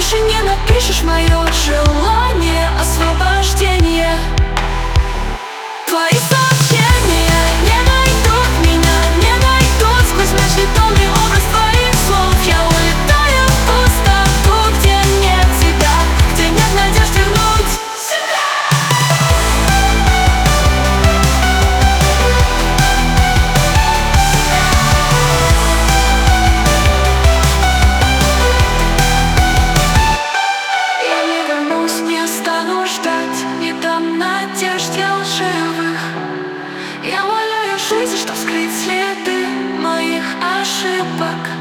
больше не напишешь мое желание освобождения. Твои сообщения не найдут меня, не найдут сквозь ночный томный образ твоих слов. Я улетаю в пустоту, где нет тебя, где нет надежд вернуть себя. Я не вернусь, не стану ждать, не дам надежд я лживых. Я умоляю жизнь, чтоб скрыть следы моих ошибок.